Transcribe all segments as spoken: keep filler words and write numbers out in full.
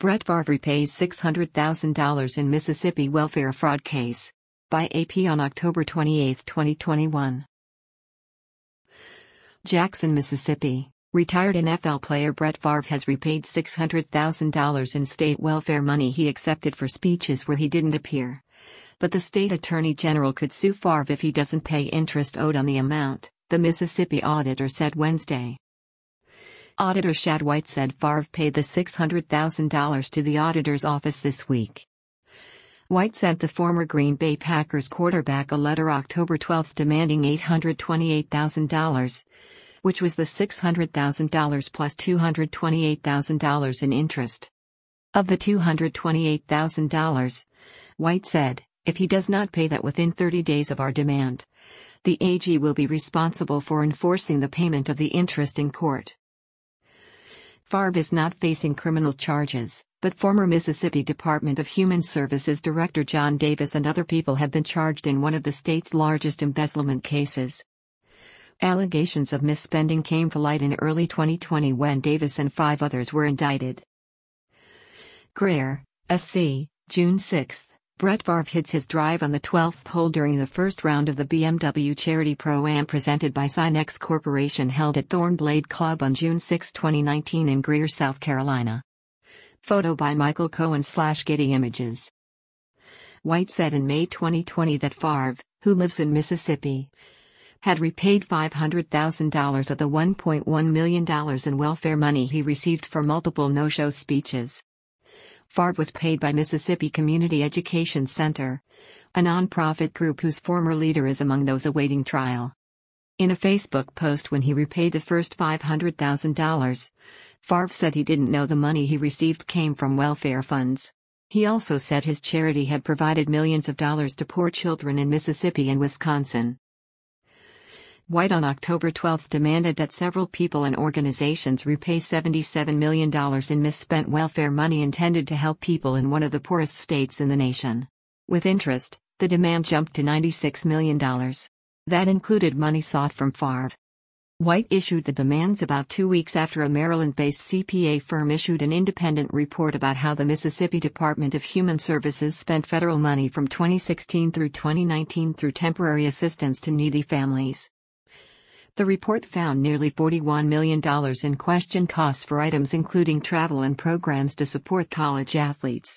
Brett Favre repays six hundred thousand dollars in Mississippi welfare fraud case. By A P on October twenty-eighth, twenty twenty-one. Jackson, Mississippi. Retired N F L player Brett Favre has repaid six hundred thousand dollars in state welfare money he accepted for speeches where he didn't appear. But the state attorney general could sue Favre if he doesn't pay interest owed on the amount, the Mississippi auditor said Wednesday. Auditor Shad White said Favre paid the six hundred thousand dollars to the auditor's office this week. White sent the former Green Bay Packers quarterback a letter October twelfth demanding eight hundred twenty-eight thousand dollars, which was the six hundred thousand dollars plus two hundred twenty-eight thousand dollars in interest. Of the two hundred twenty-eight thousand dollars, White said, if he does not pay that within thirty days of our demand, the A G will be responsible for enforcing the payment of the interest in court. Favre is not facing criminal charges, but former Mississippi Department of Human Services Director John Davis and other people have been charged in one of the state's largest embezzlement cases. Allegations of misspending came to light in early twenty twenty when Davis and five others were indicted. Greer, S C, June sixth. Brett Favre hits his drive on the twelfth hole during the first round of the B M W Charity Pro-Am presented by Synex Corporation held at Thornblade Club on June sixth, twenty nineteen in Greer, South Carolina. Photo by Michael Cohen slash Getty Images. White said in May twenty twenty that Favre, who lives in Mississippi, had repaid five hundred thousand dollars of the one point one million dollars in welfare money he received for multiple no-show speeches. Favre was paid by Mississippi Community Education Center, a nonprofit group whose former leader is among those awaiting trial. In a Facebook post when he repaid the first five hundred thousand dollars, Favre said he didn't know the money he received came from welfare funds. He also said his charity had provided millions of dollars to poor children in Mississippi and Wisconsin. White on October twelfth demanded that several people and organizations repay seventy-seven million dollars in misspent welfare money intended to help people in one of the poorest states in the nation. With interest, the demand jumped to ninety-six million dollars. That included money sought from Favre. White issued the demands about two weeks after a Maryland-based C P A firm issued an independent report about how the Mississippi Department of Human Services spent federal money from twenty sixteen through twenty nineteen through temporary assistance to needy families. The report found nearly forty-one million dollars in question costs for items including travel and programs to support college athletes.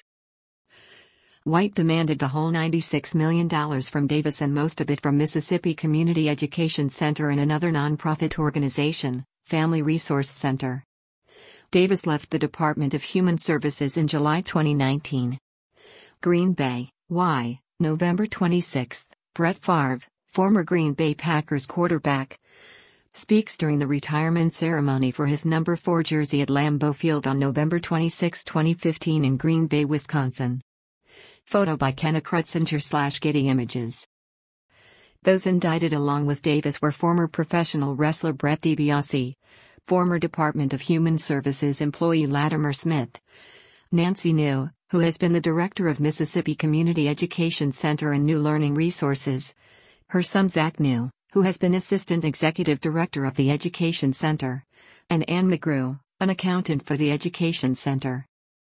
White demanded the whole ninety-six million dollars from Davis and most of it from Mississippi Community Education Center and another nonprofit organization, Family Resource Center. Davis left the Department of Human Services in July twenty nineteen. Green Bay, Y, November twenty-sixth. Brett Favre, former Green Bay Packers quarterback, speaks during the retirement ceremony for his number four jersey at Lambeau Field on November twenty-sixth, twenty fifteen in Green Bay, Wisconsin. Photo by Kenna Krutzinger slash Getty Images. Those indicted along with Davis were former professional wrestler Brett DiBiase, former Department of Human Services employee Latimer Smith, Nancy New, who has been the director of Mississippi Community Education Center and New Learning Resources, her son Zach New, who has been Assistant Executive Director of the Education Center, and Ann McGrew, an accountant for the Education Center.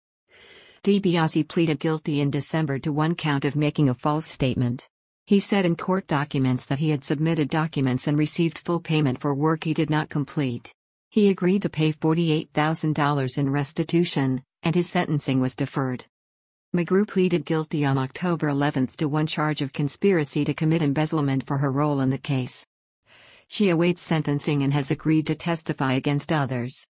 DiBiase pleaded guilty in December to one count of making a false statement. He said in court documents that he had submitted documents and received full payment for work he did not complete. He agreed to pay forty-eight thousand dollars in restitution, and his sentencing was deferred. McGrew pleaded guilty on October eleventh to one charge of conspiracy to commit embezzlement for her role in the case. She awaits sentencing and has agreed to testify against others.